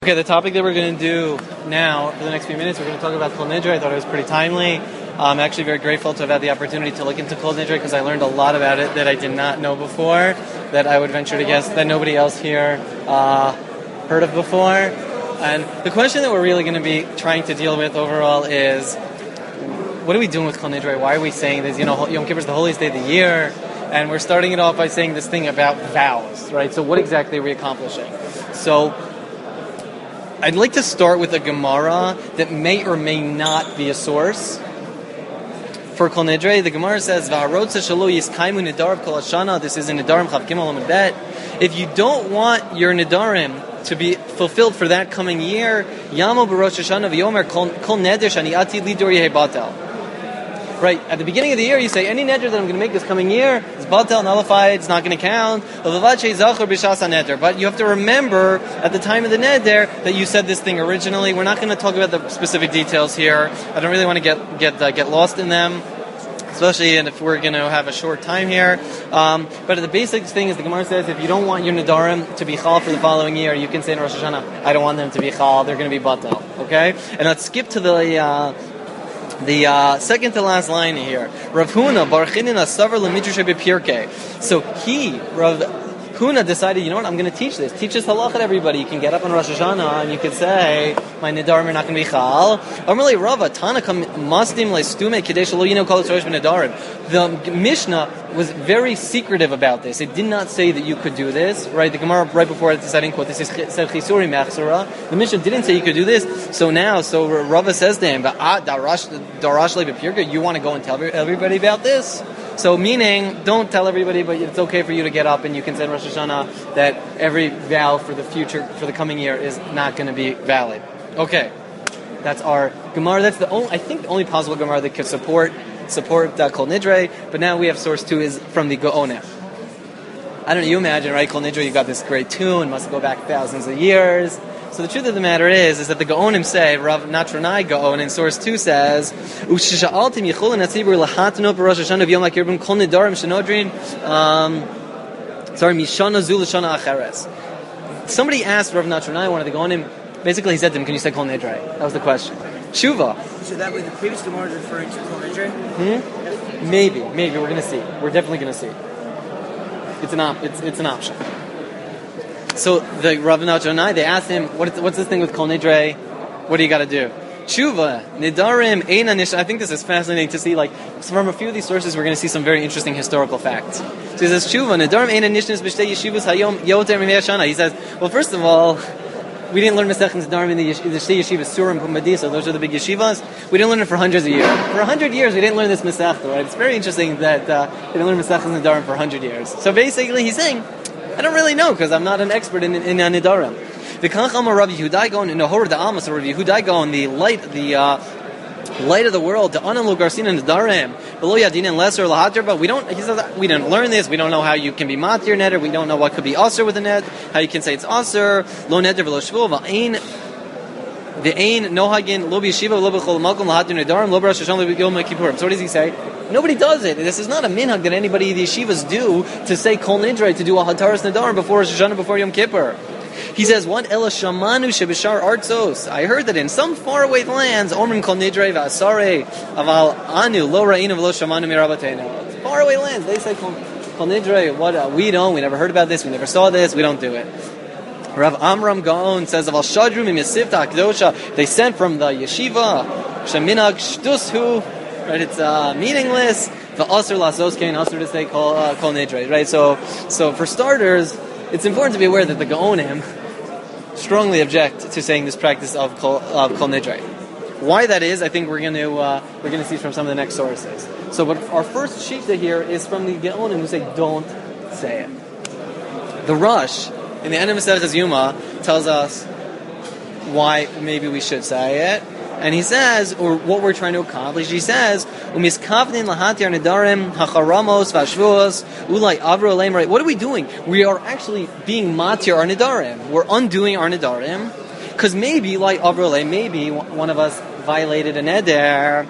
Okay, the topic that we're going to do now for the next few minutes, we're going to talk about Kol Nidre. I thought it was pretty timely. I'm actually very grateful to have had the opportunity to look into Kol Nidre because I learned a lot about it that I did not know before, that I would venture to guess that nobody else here heard of before. And the question that we're really going to be trying to deal with overall is, what are we doing with Kol Nidre? Why are we saying this? Yom Kippur is the holiest day of the year, and we're starting it off by saying this thing about vows, right? So what exactly are we accomplishing? So I'd like to start with a Gemara that may or may not be a source for Kol Nidre. The Gemara says, "V'harotza shelo yiskaimu nidarim kol hashana." This is in Nidarim Chav Gimel Amud Bet. If you don't want your nidarim to be fulfilled for that coming year, Yamo b'Rosh Hashanah v'yomer kol neder shani atid lidor yehi batel. Right, at the beginning of the year, you say, any neder that I'm going to make this coming year is batel, nullified, it's not going to count. But you have to remember, at the time of the neder, that you said this thing originally. We're not going to talk about the specific details here. I don't really want to get lost in them, especially if we're going to have a short time here. But the basic thing is, the Gemara says, if you don't want your nedarim to be chal for the following year, you can say in Rosh Hashanah, I don't want them to be chal, they're going to be batel. Okay? And let's skip to the second to last line here. Rav Huna bar Chinina savar lemidrash b'pirkei. So Rav Huna decided, you know what, I'm going to teach this. Teach this halakha to everybody. You can get up on Rosh Hashanah and you can say, my nidarim are not going to be chal. Amarli Rava Tanakam mastim leistume kadesh lo yino kol tzorish b'nidarim. The Mishnah was very secretive about this. It did not say that you could do this, right? The Gemara right before it said, quote, this is said chisuri mechsura. The Mishnah didn't say you could do this. So Rava says to him, darash lebepirka, you want to go and tell everybody about this? So meaning, don't tell everybody, but it's okay for you to get up and you can say in Rosh Hashanah that every vow for the future, for the coming year, is not going to be valid. Okay, that's our Gemara. That's the only possible Gemara that could support Kol Nidre. But now we have source 2 is from the Gaonim. I don't know, you imagine, right? Kol Nidre, you got this great tune, must go back thousands of years. So the truth of the matter is that the Gaonim say, Rav Natranai Gaon in source 2 says, Ushisha'altim yichulin hatzibur lahatanu b'Rosh Hashanah v'yom ha'kirbim kol nidarim shenodrin, mishana zu l'shana acheres. Somebody asked Rav Natranai, one of the Gaonim, basically he said to him, can you say Kol Nidre? That was the question. Tshuva. So that way the previous Gemara is referring to Kol Nidre? Maybe, we're going to see. We're definitely going to see. It's an option. So the Rav Natranai, they asked him, what's this thing with Kol Nidre? What do you got to do? Tshuva, Nidarim, Eina Nish. I think this is fascinating to see, from a few of these sources, we're going to see some very interesting historical facts. So he says, Tshuva, Nidarim, Eina Nishnis, B'shtei Yeshivas, Hayom, Yoter, Mimei Hashana. He says, well, first of all, we didn't learn Masechet Nidarim in the Shtei Yeshivas, Surim, Pumbedisa. Those are the big yeshivas. We didn't learn it for hundreds of years. For 100 years, we didn't learn this Masechet, right? It's very interesting that we didn't learn Masechet Nidarim for 100 years. So basically, he's saying, I don't really know because I'm not an expert in Nidarim. The Kanchama Rav Yehudai Gaon in the Horror the Amos or Rav Yehudai Gaon, the light of the world, the Anam Lugarsina Nidarim, below Yadin and Lesser Lahatir, but he says we didn't learn this, we don't know how you can be Matir Neder, we don't know what could be Aser with a net, how you can say it's Aser, Lo Neder V'lo Shvul, the Ain Nohagin, Lo B'Yeshiva, Lo B'Chol Malkum, Lahatir Nidarim, Lo B'Rosh Hashanah, Lo B'Yom Kippurim. So what does he say? Nobody does it. This is not a minhag that anybody in the yeshivas do to say Kol Nidre, to do a Hataras Nadarim before Rosh Hashanah, before Yom Kippur. He says, "One Ela Shamanu Shebishar Artzos." I heard that in some faraway lands, Omrim Kol Nidre v'Asare Aval Anu Lo Ra'inu V'Lo Shamanu Mirabatenu. Faraway lands, they say Kol Nidre. What we don't. We never heard about this. We never saw this. We don't do it. Rav Amram Gaon says, "Aval Shadru Mimisivta Akdosha." They sent from the yeshiva Sheminag Shtushu. Right, it's meaningless. The Asr Lasoskein, Asr to say Kol Nidre. Right, so for starters, it's important to be aware that the Gaonim strongly object to saying this practice of Kol Nidre. Why that is, I think we're going to see from some of the next sources. So, but our first shita here is from the Gaonim who say don't say it. The Rush in the end of Maseches Yuma tells us why maybe we should say it. And he says, or what we're trying to accomplish, he says, "Umiskavnin lahatir nedarim hacharamos v'ashvuos ulai avro aleim." Right? What are we doing? We are actually being matir our nedarim. We're undoing our nedarim because maybe, like avro aleim, maybe one of us violated a neder.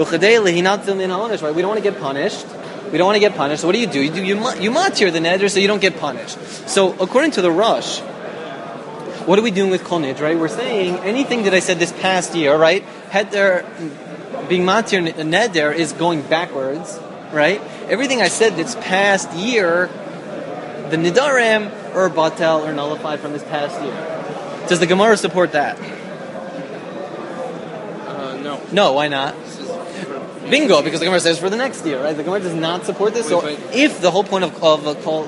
Right? We don't want to get punished. So what do? You matir the neder so you don't get punished. So according to the Rush, what are we doing with Kol Nidre? We're saying anything that I said this past year, right? Heder, being Matir Neder is going backwards, right? Everything I said this past year, the Nidarim or Batel are nullified from this past year. Does the Gemara support that? No. No, why not? Bingo, because the Gemara says for the next year, right? The Gemara does not support this. So if the whole point of Kol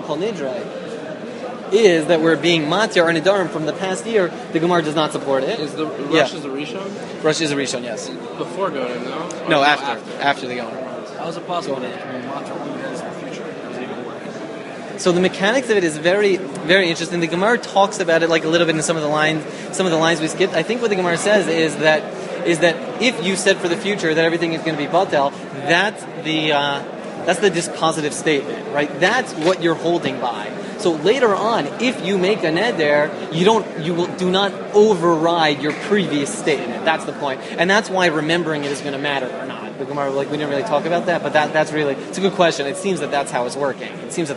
Nidre is that we're being Matir or Nidarim from the past year, the Gemara does not support it. Is the Rosh is a Rishon? Rosh is a Rishon, yes. Before Gonim, no? No, after the Gonim. How is it possible that Matir is the future? Does it even work? So the mechanics of it is very, very interesting. The Gemara talks about it like a little bit in some of the lines we skipped. I think what the Gemara says is that if you said for the future that everything is going to be batel, that's the dispositive statement, right? That's what you're holding by. So later on, if you make a neder, do not override your previous statement. That's the point, and that's why remembering it is going to matter or not. The Gemara, we didn't really talk about that, but it's a good question. It seems that's how it's working.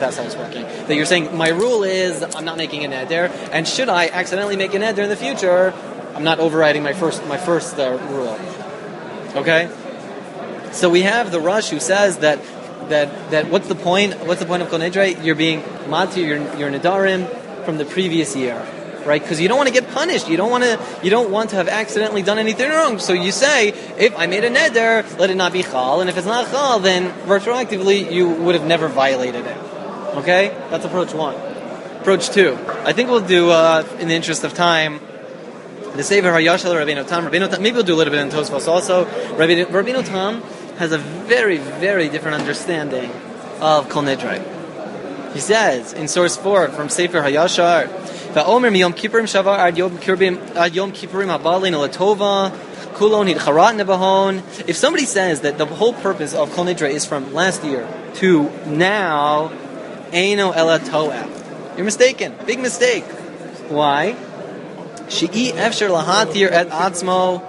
That you're saying my rule is I'm not making a neder, and should I accidentally make a neder in the future, I'm not overriding my first rule. Okay, so we have the Rosh who says that what's the point of Kol Nidre? You're being Matir, you're Nidarim from the previous year, right? Because you don't want to get punished. You don't want to have accidentally done anything wrong. So you say, if I made a neder, let it not be chal, and if it's not chal, then retroactively you would have never violated it. Okay, that's approach 1. Approach 2. I think we'll do in the interest of time. The Sefer Hayashal Rabbeinu Tam. Maybe we'll do a little bit in Tosfos also. Rabbeinu Tam has a very, very different understanding of Kol Nidre. He says in source 4 from Sefer Hayashar, "Va'omer miyom kippurim shavar ad yom kippurim habalin latova kulon hidcharat nebahon." If somebody says that the whole purpose of Kol Nidre is from last year to now, eino ela to'el. You're mistaken. Big mistake. Why? She'i efsher lahatir et atzmo.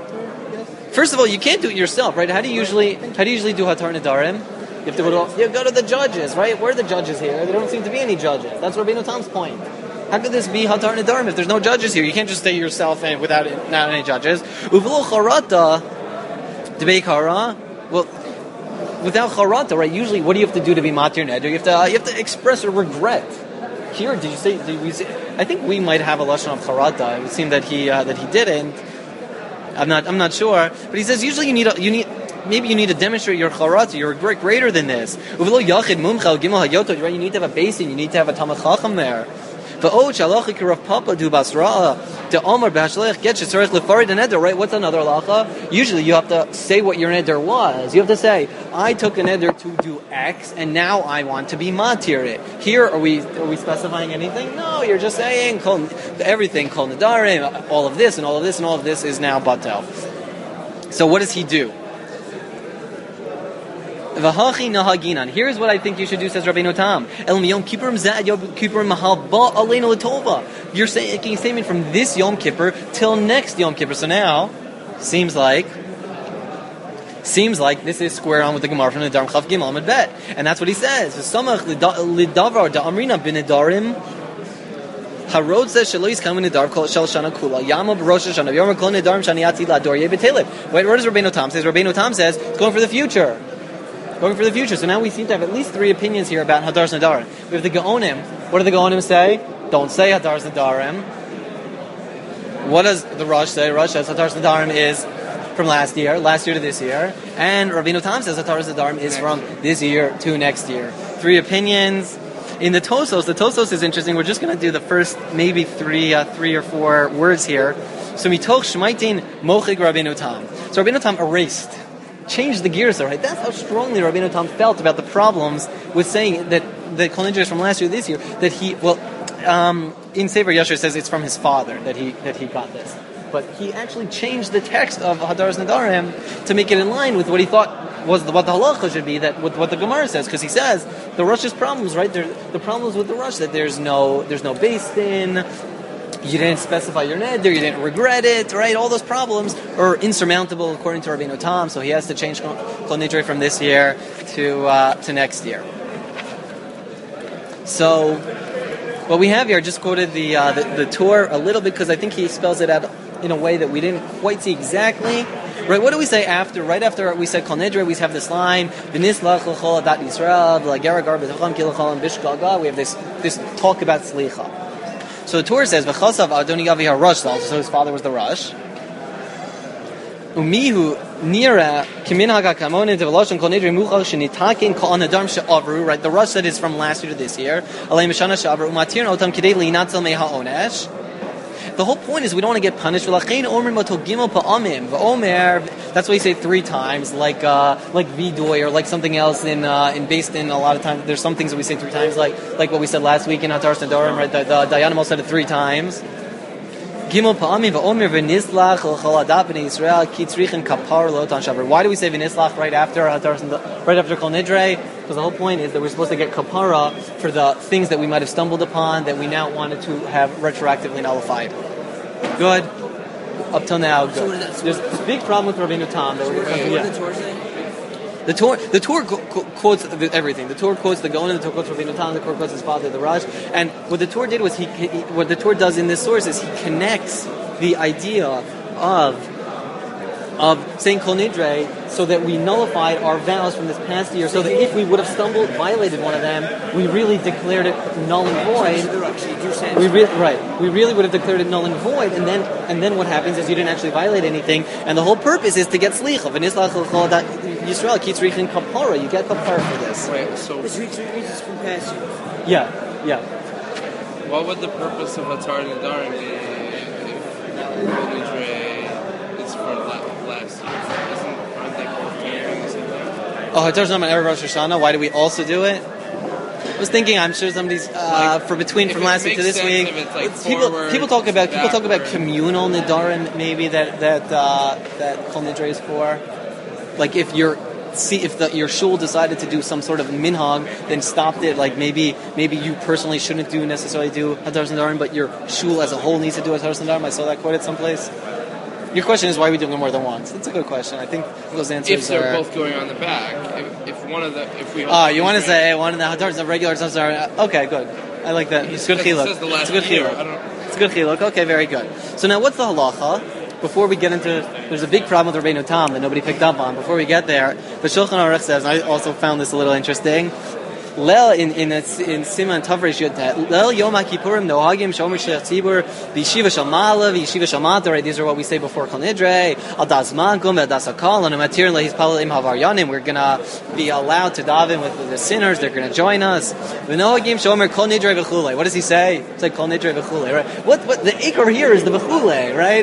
First of all, you can't do it yourself, right? How do you usually do Hatar Nidarim? You have to go to the judges, right? Where are the judges here? There don't seem to be any judges. That's Rabbeinu Tam's point. How could this be Hatar Nidarim if there's no judges here? You can't just stay yourself without not any judges. Uvlo charata debei kara. Well, without charata, right? Usually, what do you have to do to be matir neder? You have to express a regret. Here, did we say? I think we might have a lashon of charata. It would seem that he didn't. I'm not sure, but he says usually you need to demonstrate your charata, your regret greater than this. Right? You need to have a basin, you need to have a Talmid Chacham there. Right? What's another halacha? Usually you have to say what your neder was. You have to say, I took a neder to do X, and now I want to be matir it. Here, are we specifying anything? No, you're just saying everything, kol nedarim, all of this and all of this and all of this is now batel. So what does he do? V'hachi nahaginan. Here's what I think you should do, says Rabbeinu Tam. El miyom kippurim zeh yom kippurim mahal ba aleinu l'tova. You're making a statement from this Yom Kippur till next Yom Kippur. So now, seems like this is square on with the Gemara from the Darm Chav Gimel Amud Bet, and that's what he says. V'samach lidavar da'amrina b'nedarim. Harod says shelo yiskam nidar kol shel shana kula yama b'rosh hashana v'yomer kol nedarim shani yatzi lador yeh b'telib. Wait, what does Rabbeinu Tam say? Rabbeinu Tam says it's going for the future. So now we seem to have at least 3 opinions here about Hadar Nadarim. We have the Gaonim. What do the Gaonim say? Don't say Hadar Nadarim. What does the Rosh say? Rosh says Hadar Nadarim is from last year to this year. And Rabbeinu Tam says Hadar Nadarim is from this year to next year. 3 opinions. In the Tosos is interesting. We're just going to do the first maybe 3 or 4 words here. So mitoch shmaitin mochig Rabbeinu Tam. So Rabbeinu Tam changed the gears, right? That's how strongly Rabbeinu Tam felt about the problems with saying that the Kol Nidre is from last year to this year. That in Sefer Yashar says it's from his father that he got this, but he actually changed the text of Hadar Nadarim to make it in line with what he thought was what the halacha should be. That with what the Gemara says, because he says the Rosh's problems, right? The problems with the Rosh that there's no beis din. You didn't specify your neder, you didn't regret it, right? All those problems are insurmountable according to Rabbeinu Tam, so he has to change Kol Nidre from this year to next year. So what we have here, I just quoted the Torah a little bit because I think he spells it out in a way that we didn't quite see exactly. Right, what do we say after? Right after we said Kol Nidre, we have this line, V'nislach l'chol adat Yisrael, v'lagera gar b'tocham ki l'chol and bishkal ga. We have this talk about Slicha. So the Torah says, V'chasav Adoni Yavi HaRosh, so his father was the Rosh. Umihu nira kimin hagakamon into Veloshon Kol Nidre muchal shenitakin kol anadarm she'avru. Right, the Rosh said is from last year to this year. Alei mishana she'avru umatir otam kidei li'inatzel meha onesh. The whole point is we don't want to get punished. That's why you say 3 times, like vidoy or like something else in based in a lot of times. There's some things that we say 3 times, like what we said last week in Hatar Sandorim, right? The Dayanim said it 3 times. Gimel pa'amim v'omer v'nislach l'chaladat b'nei Yisrael ki tzrichin kapar lotan shavar. Why do we say v'nislach right after Kol Nidre? Because the whole point is that we're supposed to get kapara for the things that we might have stumbled upon that we now wanted to have retroactively nullified. Good. Up till now, good. There's a big problem with Rabbeinu Tam. What did the Torah say? The Torah quotes everything. The Torah quotes the Gaon, the Torah quotes Rabbeinu Tam, the Torah quotes his father, the Raj. And what the Torah did was what the Torah does in this source is he connects the idea of saying Kol Nidre so that we nullified our vows from this past year, so that if we would have violated one of them, we really declared it null and void. We really would have declared it null and void, and then what happens is you didn't actually violate anything, and the whole purpose is to get slicha. Yisrael keeps reaching kapara. You get kapara for this. Wait, so this reaches from past years. Yeah. What would the purpose of Hatar Nadarim be if Kol Nidre is for last year? Aren't they both doing the same thing? Oh, Hatar Nadarim Erev Rosh Hashanah. Why do we also do it? I was thinking, I'm sure somebody's from last week to this week. People talk about communal nidarim, maybe that Kol Nidre is for. Like if your shul decided to do some sort of minhag, then stopped it. Like maybe you personally shouldn't necessarily do Hadar Nadarim, but your shul as a whole needs to do Hadar Nadarim. I saw that quoted someplace. Your question is why are we doing it more than once? That's a good question. I think those answers if they're both going on the back, if one of the you want to say one of the Hadar is the regular Hadar. Okay, good. I like that. It's good chiluk. It's good chiluk. It's good chiluk. Okay, very good. So now what's the halacha? Before we get into, there's a big problem with Rabbeinu Tam that nobody picked up on. Before we get there, the Shulchan Aruch says, and I also found this a little interesting. Lel in Siman Tavrish Yodet. Lel Yom HaKippurim Nohagim Shomer Shech Tzibur V'Yeshiva Shel Ma'ala V'Yeshiva Shel Mata. Right, these are what we say before Kol Nidre. Al Das Magum Al Das Hakal and Matir Lehis Palalim Havaryanim. We're gonna be allowed to daven with the sinners. They're gonna join us. V'Nohagim Shomer Kol Nidre V'Chulei. What does he say? It's like Kol Nidre V'Chulei. Right. What the ikar here is the V'Chulei. Right.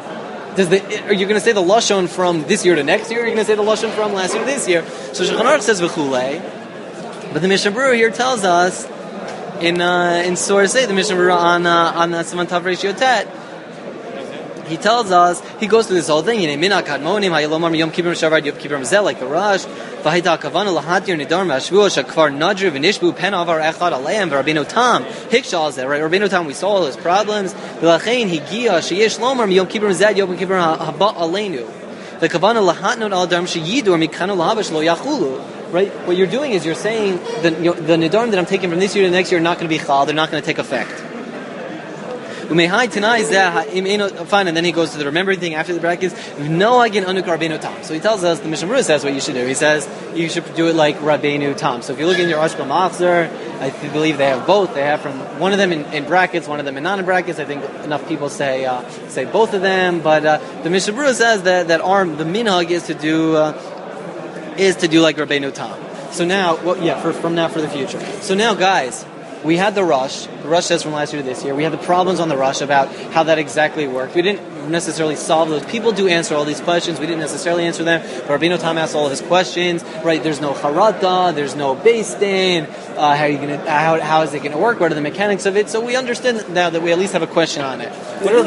Are you going to say the lashon from this year to next year? Or are you going to say the lashon from last year to this year? So Shulchan Aruch says v'chulei, but the Mishnah Berurah here tells us in Surah Say, the Mishnah Berurah on Siman Tav Reish Yotet, he tells us, he goes through this whole thing, Mina Kadmonim, Hayalomar Yom Kippur Shavad Yom Kippur Mzel, like the Rosh, Vahita Kavana Lahatir Nidar Mashvuah Shakvar Nadru V'Nishbu Pen Avar Echad Aleim Rabbeinu Tam Hikshal Zeh. Right, Rabbeinu Tam, we saw all his problems. V'Lachein Higia Sheyesh Lomar Yom Kippur Mzel Yom Kippur Haba Aleinu. The Kavana Lahatnot Al Darm Sheyidur Mikanu Lahabash Lo Yachulu. Right, what you're doing is you're saying the Nidarim that I'm taking from this year to next year are not going to be chal, they're not going to take effect. Fine, and then he goes to the remembering thing after the brackets. No, again, Anuk Rabbeinu Tam. So he tells us, the Mishnah Berurah says what you should do. He says you should do it like Rabbeinu Tam. So if you look in your Ashba Machzer, I believe they have both. They have from one of them in brackets, one of them in non brackets. I think enough people say both of them. But the Mishnah Berurah says that the minhag is to do like Rabbeinu Tam. So now, from now for the future. So now, guys. We had the Rosh. The Rosh says from last year to this year. We had the problems on the Rosh about how that exactly worked. We didn't necessarily solve those. People do answer all these questions. We didn't necessarily answer them. But Rabbeinu Tam asked all of his questions. Right? There's no charata. There's no beis din. How is it going to work? What are the mechanics of it? So we understand now that we at least have a question on it.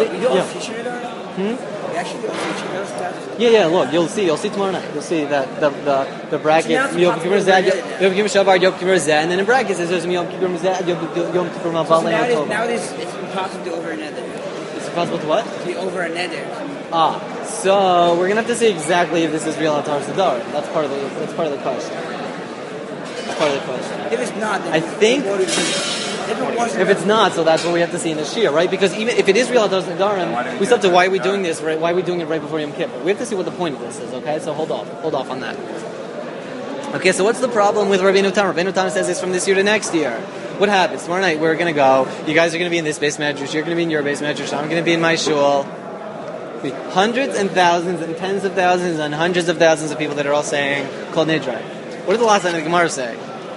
Yeah, look, you'll see tomorrow night. You'll see that the bracket Yom Kippur Zeh, Yom Kippur Shavar, Yom Kippur Zeh, and then in brackets it says Yom Kippur Zeh, Yom Kippur Mavale. Nowadays it's impossible to over a neder. It's impossible to what? To over a neder. So we're gonna have to see exactly if this is real Hatar Sadar. That's part of the question. That's part of the question. If it's not, then I think. Then If it's not, so that's what we have to see in the Shir, right? Because even if it is real Hataras Nedarim, we still have to, why are we doing this, right? Why are we doing it right before Yom Kippur? We have to see what the point of this is, okay? So hold off on that. Okay, so what's the problem with Rabbeinu Tam? Rabbeinu Tam says it's from this year to next year. What happens? Tomorrow night we're going to go. You guys are going to be in this base medrash. You're going to be in your base medrash. I'm going to be in my shul. Hundreds and thousands and tens of thousands and hundreds of thousands of people that are all saying Kol Nidre. What did the last line of the Gemara say?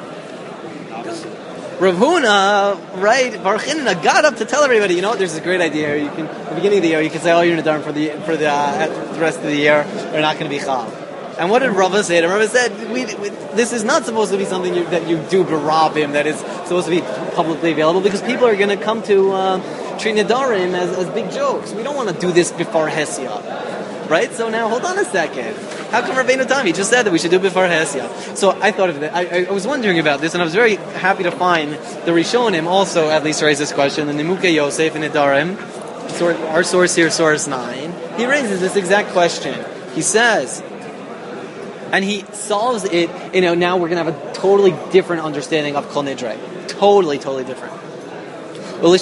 Rav Huna, right? Baruch Hinna got up to tell everybody. You know what? There's this great idea. You can, at the beginning of the year, you can say, "Oh, you're Nadarim for the rest of the year. They're not going to be Chal." And what did Rava say? Rava said, "This is not supposed to be something that you do barabim. That is supposed to be publicly available because people are going to come to treat Nadarim as big jokes. We don't want to do this before Hesia, right? So now, hold on a second. How come Rabbeinu Tam? He just said that we should do it before Hesia. So I thought of that. I was wondering about this, and I was very happy to find the Rishonim also at least raised this question. The Nimukei Yosef and Nedarim, our source here, source 9, he raises this exact question. He says, and he solves it. Now we're going to have a totally different understanding of Kol Nidre. Totally different. Right?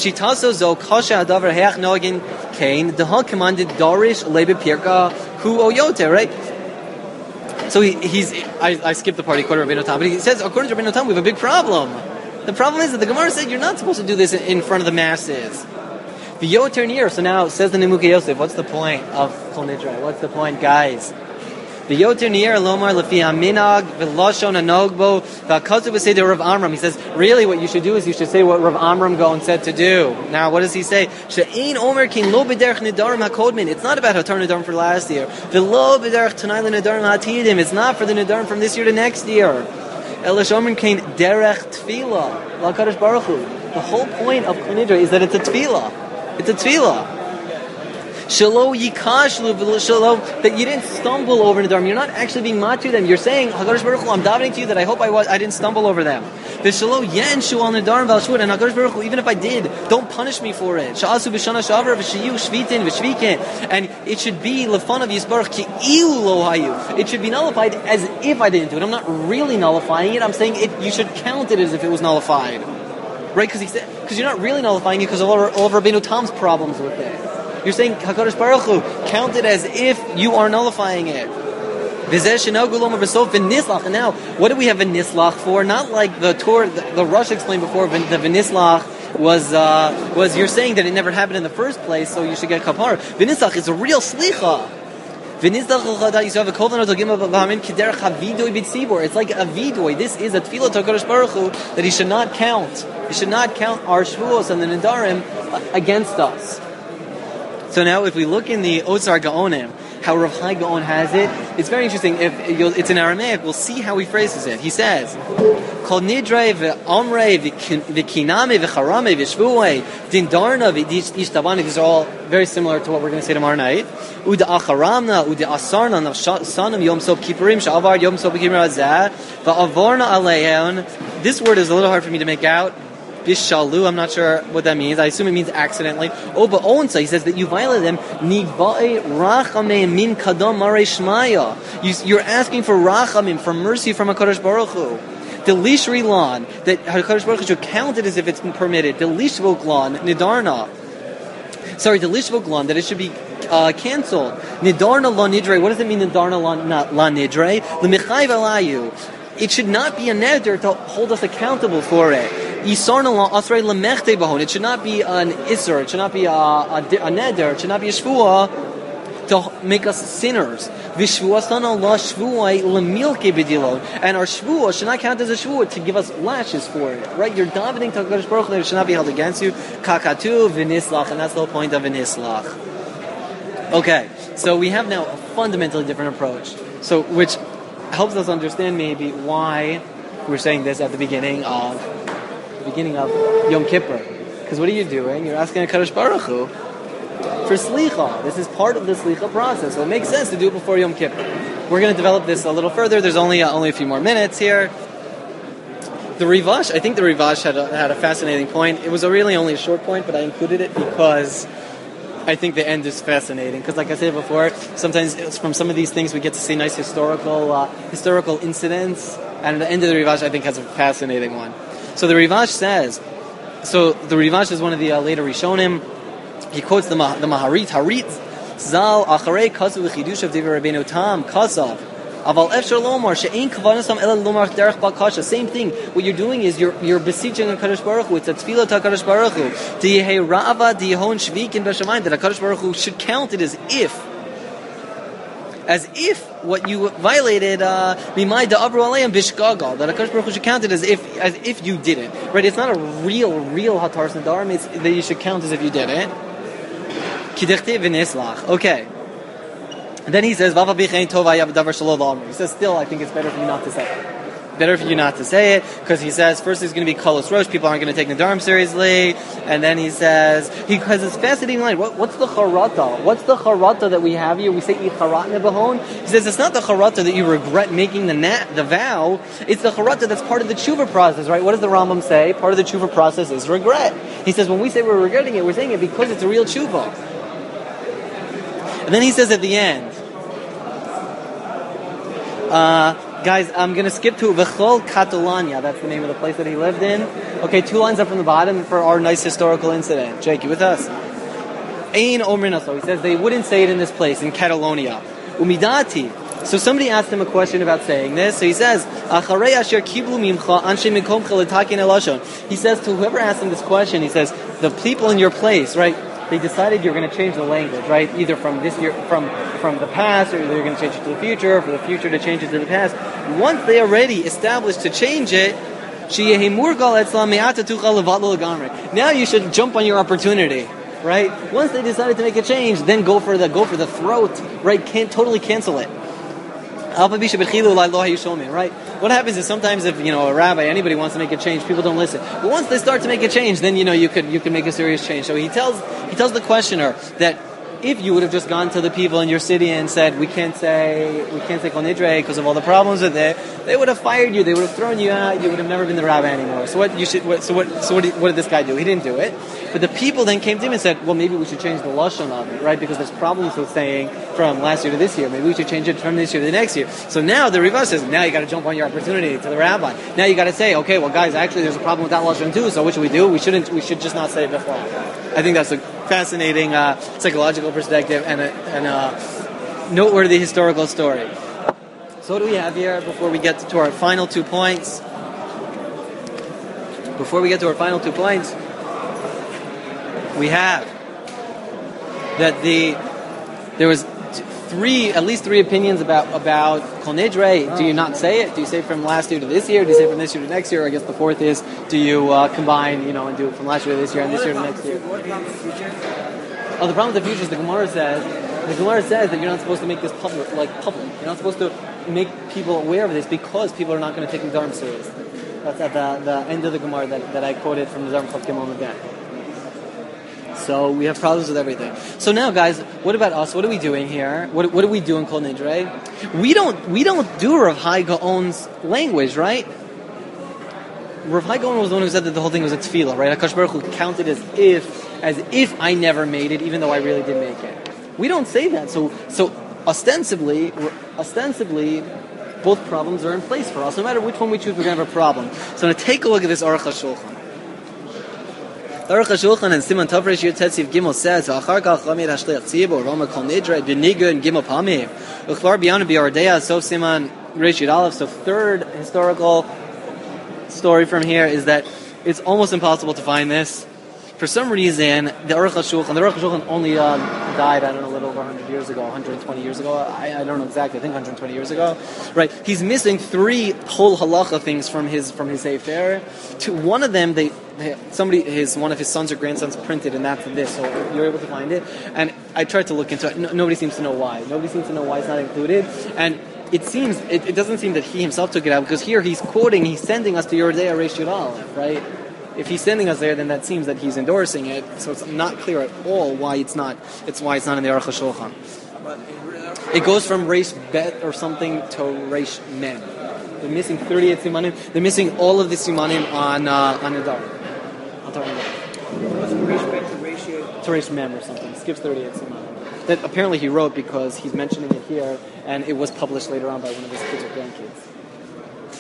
So I skipped the party quarter of Rabbeinu Tam, but he says, according to Rabbeinu Tam, we have a big problem. The problem is that the Gemara said you're not supposed to do this in front of the masses. The Yoter Nir, so now says the Nimukei Yosef, what's the point of Kol Nidre? What's the point, guys? The Yoter Nir Lomar Lefi Haminag V'Lashon Hanogbo V'Akazu B'Seder Rav Amram. He says, really, what you should do is you should say what Rav Amram go and said to do. Now, what does he say? She'ein Omer King Lo B'Derech Nedarim HaKodmin. It's not about Hatar Nedarim for last year. V'Lo B'Derech Tanai Nedarim HaTidim. It's not for the Nedarim from this year to next year. Elish Omer King Derech Tefillah LaKadosh Baruch Hu. The whole point of Kol Nidre is that it's a tefillah. It's a tefillah. Shalo yikashlu v'shalo, that you didn't stumble over Nedarim. You're not actually being mad to them. You're saying, HaKadosh Baruch Hu, I'm davening to you that I hope I didn't stumble over them. V'shalo yenshu al Nedarim v'al and HaKadosh Baruch Hu, even if I did, don't punish me for it. Sha'asu b'shana shavar v'shiyu shvitin v'shvikin, and it should be lefanav yisbarach ki ilu lo hayu. It should be nullified as if I didn't do it. I'm not really nullifying it. I'm saying you should count it as if it was nullified, right? Because you're not really nullifying it because of all of Rabbeinu Tam's problems with it. You're saying, HaKadosh Baruch Hu, count it as if you are nullifying it. And now, what do we have V'nislach for? Not like the Torah, the Rush explained before, the V'nislach was you're saying that it never happened in the first place, so you should get kapar. V'nislach is a real slicha. It's like a vidoy. This is a tefillah to HaKadosh Baruch Hu that he should not count. He should not count our shvuos and the nedarim against us. So now, if we look in the Otzar Gaonim, how Rav Hai Gaon has it, it's very interesting. It's in Aramaic. We'll see how he phrases it. He says, "Kol nidrei ve'omrei ve'kiname ve'charame ve'shvuei dindarna ve'ishtabani." These are all very similar to what we're going to say tomorrow night. Uda acharamna uda asarna nafsanam yom sov kippurim sha'avar yom sov kippurim hazeh va'avorna aleihen. This word is a little hard for me to make out. Bishalu, I'm not sure what that means. I assume it means accidentally. Oh, but Onsa, he says that you violated them. Nigbae rachamim min kadam marei shmaya. You're asking for rachamim, for mercy from HaKadosh Baruch Hu. The lishri lan, that HaKadosh Baruch Hu should count it as if it's permitted. The lishvok lan, nidarna. Sorry, the lishvok lan, that it should be cancelled. Nidarna la nidre. What does it mean, nidarna la nidre? L'michayv alayu. It should not be a neder to hold us accountable for it. It should not be an isser. It should not be a neder. It should not be a shvuah to make us sinners. And our shvuah should not count as a shvuah to give us lashes for it. Right? You're davening to HaKadosh Baruch Hu that it should not be held against you. Kakatu v'nislach, and that's the whole point of v'nislach. Okay, so we have now a fundamentally different approach. So, which helps us understand maybe why we're saying this at the beginning of Yom Kippur. Because what are you doing? You're asking HaKadosh Baruch Hu for slicha. This is part of the slicha process. So it makes sense to do it before Yom Kippur. We're going to develop this a little further. There's only a few more minutes here. The Rivash, I think the Rivash had a fascinating point. It was really only a short point, but I included it because I think the end is fascinating. Because like I said before, sometimes from some of these things we get to see nice historical incidents. And the end of the Rivash, I think, has a fascinating one. So the Rivash says So the Rivash is one of the later Rishonim. He quotes the Maharit. Harit Zal Acharei Kasu V'Chidush of Divrei Rabbeinu Tam Kasav. Aval Efshar Lomar She'ein Kavanasam Ela Lomar Derech Bakasha. Same thing. What you're doing is you're beseeching a Kadosh Baruch Hu. It's a tefillah to Kadosh Baruch Hu. Diyehei Ra'ava Diyehon Shvik in Beshamayim. That a Kadosh Baruch Hu should count it as if what you violated Mimai Da'avru Aleim Bishgagal. That a Kadosh Baruch Hu should count it as if you didn't. Right? It's not a real Hatar Nedarim. It's that you should count as if you did it. Kidechtiv v'nislach. Okay. And then he says, Vava bichein tova yav davar shelo v'amri. He says, still, I think it's better for you not to say it. Better for you not to say it, because he says, first there's going to be kolos rosh, people aren't going to take Nedarim seriously, and then he says, he has this fascinating line, what's the charata? What's the charata that we have here? We say, icharat nebahon. He says, it's not the charata that you regret making the vow, it's the charata that's part of the tshuva process, right? What does the Rambam say? Part of the tshuva process is regret. He says, when we say we're regretting it, we're saying it because it's a real tshuva. And then he says at the end, guys, I'm going to skip to V'chol Katolanya. That's the name of the place that he lived in. Okay, 2 lines up from the bottom for our nice historical incident. Jake, you with us? Ein Omrin Aso. He says they wouldn't say it in this place, in Catalonia. Umidati. So somebody asked him a question about saying this. So he says, Acharei asher kiblu mimcha anshe mikomcha l'takin elashon. He says to whoever asked him this question, he says, the people in your place, right? They decided you're going to change the language, right? Either from this year, from the past, or they're going to change it to the future, or for the future to change it to the past. Once they already established to change it, now you should jump on your opportunity, right? Once they decided to make a change, then go for the throat, right? Can't totally cancel it. Right? What happens is sometimes if a rabbi, anybody wants to make a change, people don't listen. But once they start to make a change, then you can make a serious change. So he tells the questioner that if you would have just gone to the people in your city and said we can't say Kol Nidre because of all the problems with it, they would have fired you. They would have thrown you out. You would have never been the rabbi anymore. So what did this guy do? He didn't do it. But the people then came to him and said, well, maybe we should change the lashon of it, right? Because there's problems with saying from last year to this year. Maybe we should change it from this year to the next year. So now the Riva says, now you got to jump on your opportunity to the rabbi. Now you got to say, okay, well, guys, actually there's a problem with that lashon too. So what should we do? We should just not say it before. I think that's a fascinating psychological perspective and a noteworthy historical story. So what do we have here before we get to our final 2 points? We have that there was at least three opinions about Kol Nidre. Do you not say it? Do you say from last year to this year? Do you say from this year to next year? Or I guess the fourth is, do you combine, and do it from last year to this year and this year to next year? What about the future? Oh, the problem with the future is the Gemara says that you're not supposed to make this public. You're not supposed to make people aware of this because people are not going to take the Nedarim seriously. That's at the end of the Gemara that I quoted from the Nedarim Chav Gimel again. So we have problems with everything. So now, guys, what about us? What are we doing here? What do we do in Kol Nidre? We don't do Rav Hai Gaon's language, right? Rav Hai Gaon was the one who said that the whole thing was a tefillah, right? HaKadosh Baruch Hu counted as if I never made it, even though I really did make it. We don't say that. So ostensibly, both problems are in place for us. No matter which one we choose, we're going to have a problem. So I'm going to take a look at this Aruch HaShulchan. Aruch HaShulchan and Siman Tov Reish Yud Tetziv Gimel says, "Achar kach lamid hashliach tzibur Roma Kol Nidre b'nigun Gimel Pamim uchvar biyanu b'Yardea Sof Siman Reish Yud Aleph." So third historical story from here is that it's almost impossible to find this. For some reason, the Aruch HaShulchan only died, a little over 100 years ago, 120 years ago. I don't know exactly. I think 120 years ago. Right? He's missing 3 whole halacha things from his Sefer. One of them, one of his sons or grandsons printed, and that's this. So you're able to find it. And I tried to look into it. Nobody seems to know why. Nobody seems to know why it's not included. And it doesn't seem that he himself took it out, because here he's sending us to Yordea Reish Yud Aleph, right? If he's sending us there, then that seems that he's endorsing it. So it's not clear at all why it's not. It's why it's not in the Aruch HaShulchan. It goes from Reish Bet or something to Reish Mem. They're missing 38 simanim. They're missing all of the simanim on Nidar. I'll talk about it. Reish Bet to Reish Mem or something. Skips 38 simanim. That apparently he wrote because he's mentioning it here, and it was published later on by one of his kids or grandkids.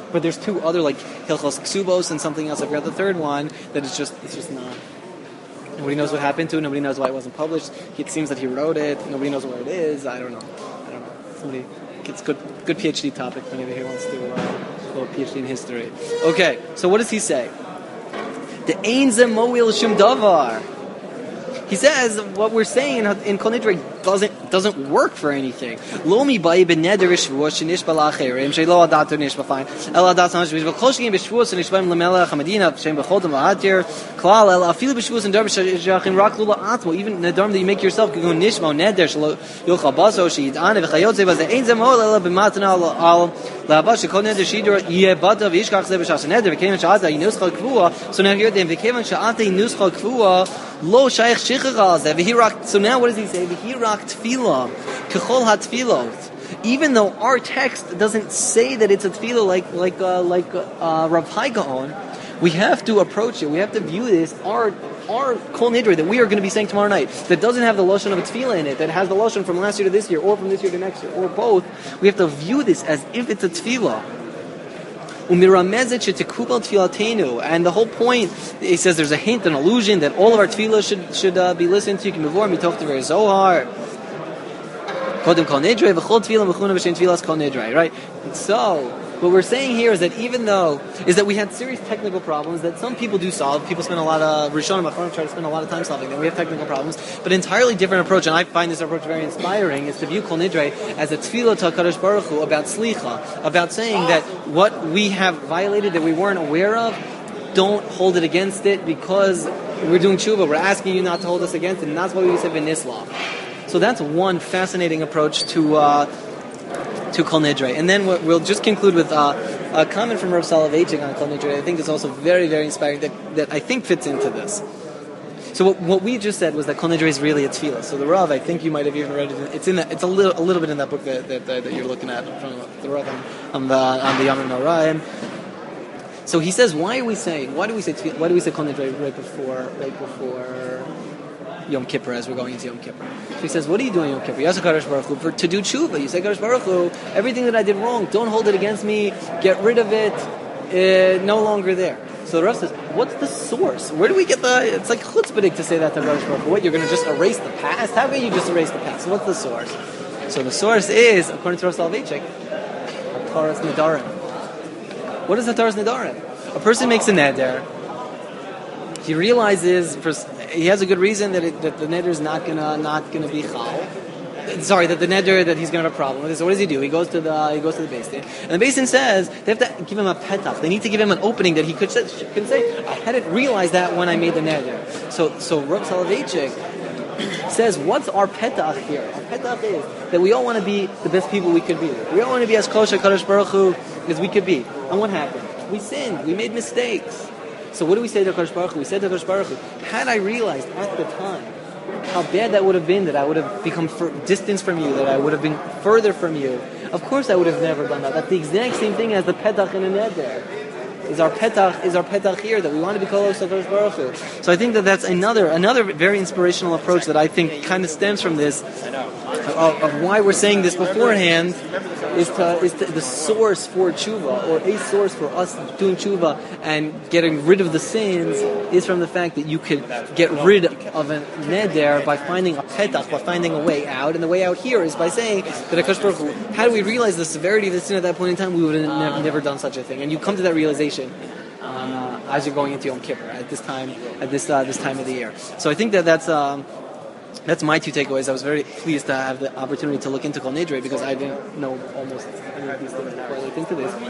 But there's two other, like Hilchos Ksubos and something else. I forgot the third one. That it's just not. Nobody knows what happened to it. Nobody knows why it wasn't published. It seems that he wrote it. Nobody knows where it is. I don't know. Somebody, it's good PhD topic if anybody here wants to do a little PhD in history. Okay, so what does he say? The Ein Ze Moil Shum Davar. He says what we're saying in Kol Nidre doesn't work for anything. Lo mi ba'i b'neder shvuos shenishba la'acherim shelo adatu nishba fine el adatu nishba v'chol shegim b'shvuos shenishba l'melech hamadina shem b'chodem la'atir klal el afilu b'shvuos and darbish shachim rak lula atmo, even nedarim that you make yourself go nishma neder shelo yochal baso she'idane v'chayotze v'ze ein zemol el b'matana al la'abash shekol neder shidur yebata v'yishkach ze b'shas neder v'kevan sha'ata yinuschal kvua. So now here then v'kevan sha'ata yinuschal kvua lo shaykh shichach ze v'hirak. So now what does he say? V'hirak tefillah kechol hatfilot. Even though our text doesn't say that it's a tefillah like Rav Hai Gaon, we have to approach it. We have to view this our Kol Nidre that we are going to be saying tomorrow night, that doesn't have the lashon of a tefillah in it, that has the lashon from last year to this year, or from this year to next year, or both. We have to view this as if it's a tefillah. And the whole point, he says there's a hint, an allusion that all of our tefillah should be listened to. Right? And so what we're saying here is that we had serious technical problems that some people do solve. People spend a lot of Rishonim Achronim try to spend a lot of time solving them. We have technical problems, but an entirely different approach, and I find this approach very inspiring, is to view Kol Nidre as a tefillah to HaKadosh Baruch Hu about slicha, about saying that what we have violated that we weren't aware of, don't hold it against it because we're doing tshuva. We're asking you not to hold us against it, and that's why we say v'nisla. So that's one fascinating approach to Kol Nidre. And then we'll just conclude with a comment from Rav Soloveitchik on Kol Nidre. I think is also very, very inspiring that I think fits into this. So what we just said was that Kol Nidre is really a tefillah. So the Rav, I think you might have even read it. It's a little bit in that book that you're looking at from the Rav on the Yamim Noraim. So he says, why do we say Kol Nidre right before Yom Kippur, as we're going into Yom Kippur? So he says, what are you doing Yom Kippur? Yasa Kadosh Baruch Hu, to do tshuva. You say, Kadosh Baruch Hu, everything that I did wrong, don't hold it against me, get rid of it, no longer there. So the Rav says, what's the source? Where do we get it's like chutzpahdik to say that to Kadosh Baruch Hu. What, you're going to just erase the past? How can you just erase the past? So what's the source? So the source is, according to Rav Soloveitchik, Hataras Nedarim. What is Hataras Nedarim? A person makes a neder. He realizes he has a good reason that the neder is not gonna be chal. Sorry, that the neder that he's gonna have a problem with it. So what does he do? He goes to the Beis Din, and the Beis Din says they have to give him a petach. They need to give him an opening that he can say, I hadn't realized that when I made the neder. So Rav Soloveitchik says, what's our petach here? Our petach is that we all want to be the best people we could be. We all want to be as close to Kadosh Baruch Hu as we could be. And what happened? We sinned. We made mistakes. So what do we say to Kadosh Baruch Hu? We said to Kadosh Baruch Hu, had I realized at the time how bad that would have been, that I would have become distance from you, that I would have been further from you, of course I would have never done that. That's the exact same thing as the petach in a neder. Is our petach here, that we want to be close to Kadosh Baruch Hu. So I think that's another very inspirational approach that I think kind of stems from this, of why we're saying this beforehand, is the source for tshuva, or a source for us doing tshuva and getting rid of the sins, is from the fact that you could get rid of a neder by finding a petach, by finding a way out. And the way out here is by saying that HaKadosh Baruch Hu, had we realized the severity of the sin at that point in time, we would have never done such a thing. And you come to that realization as you're going into Yom Kippur at this time of the year. So I think that's my two takeaways. I was very pleased to have the opportunity to look into Kol Nidre because I didn't know almost any of these things before I looked into this.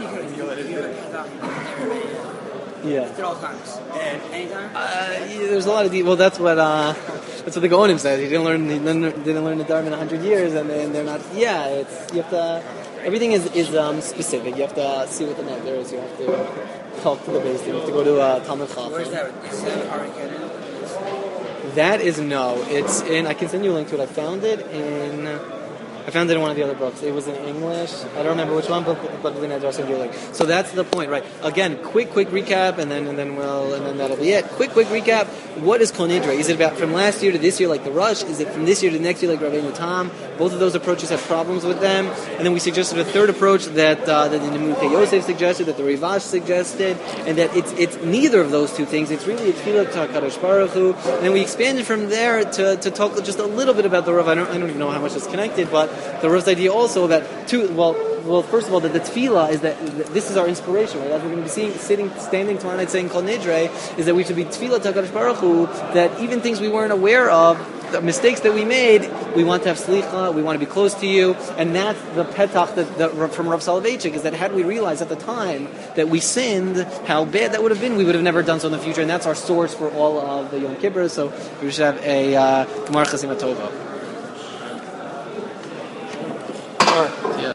Yeah. At all times. Anytime? There's a lot of well, that's what the Gaonim says. He didn't learn the Dharma in 100 years, and they're not. Yeah, you have to. Everything is specific. You have to see what the neder is. You have to talk to the Beis Din. You have to go to Talmud Chacham. Where's that? Is that Armageddon? That is no. It's in. I can send you a link to it. I found it in. I found it in one of the other books. It was in English. I don't remember which one, but I'll send you a link. So that's the point, right? Again, quick recap, and then that'll be it. Quick recap. What is Kol Nidre? Is it about from last year to this year, like the Rush? Is it from this year to next year, like Rabbeinu Tam? Both of those approaches have problems with them. And then we suggested a third approach that the Nemuke Yosef suggested, that the Rivash suggested, and that it's neither of those two things. It's really a tefillah to HaKadosh Baruch Hu. And then we expanded from there to talk just a little bit about the Rav. I don't even know how much it's connected, but the Rav's idea also about well, first of all, that the tefillah is that this is our inspiration, right? As we're going to be standing tomorrow night saying Kol Nidre, is that we should be tefillah to HaKadosh Baruch Hu, that even things we weren't aware of, the mistakes that we made, we want to have slicha, we want to be close to you, and that's the petach that from Rav Soloveitchik, is that had we realized at the time that we sinned, how bad that would have been, we would have never done so in the future, and that's our source for all of the Yom Kippur, so we should have a Gemar Chasima Tova.